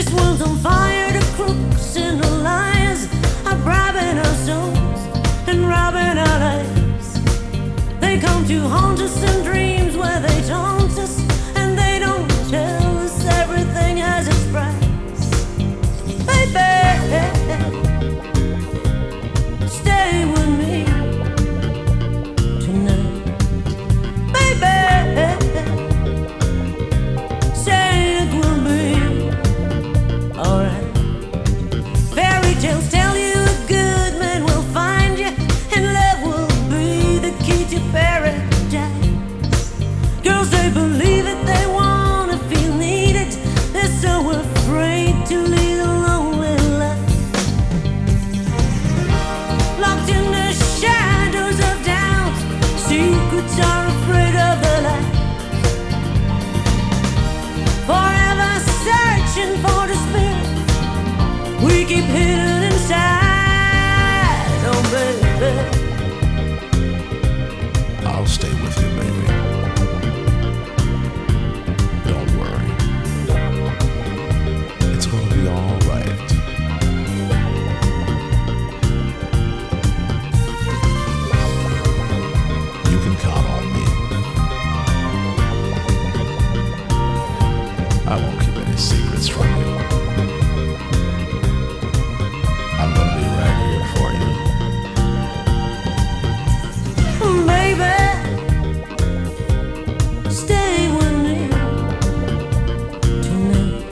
This world's on fire, the crooks and the liars are bribing our souls and robbing our lives. They come to haunt us in dreams where they taunt us, and they don't tell us everything has its price. Baby, stay with me tonight. Baby, say it will be alright. Fairy tales tell you a good man will find you, and love will be the key to paradise. Girls, they believe it, they wanna feel needed. They're so afraid to lead a lonely life, locked in the shadows of doubt. Secrets are afraid of the light, forever searching for the spirit we keep hidden inside. Oh baby, I'll stay with you, baby. Don't worry. It's gonna be all right. You can count on me. I won't keep any secrets from you. I'm gonna be right here for you. baby, stay with me tonight.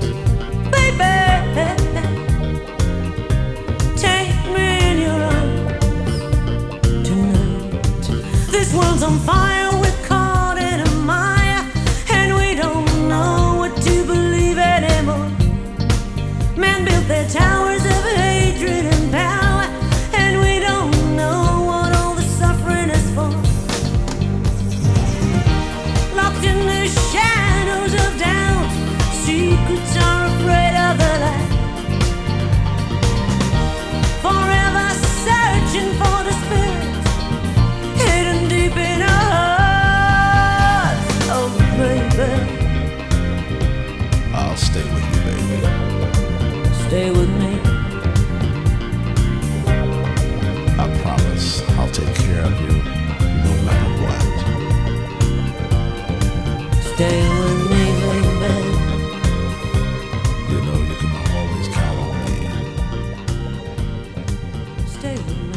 Baby, take me in your arms tonight. This world's on fire, we're caught in a mire, and we don't know what to believe anymore. Men built their towers of hatred and power, and we don't know what all the suffering is for. Locked in the shadows of doubt, secrets are afraid of the light, forever searching for the spirit hidden deep in our hearts. Oh baby, I'll stay with you, baby. stay with me. I promise I'll take care of you no matter what. Stay with me, baby. You know you can always count on me. Stay with me.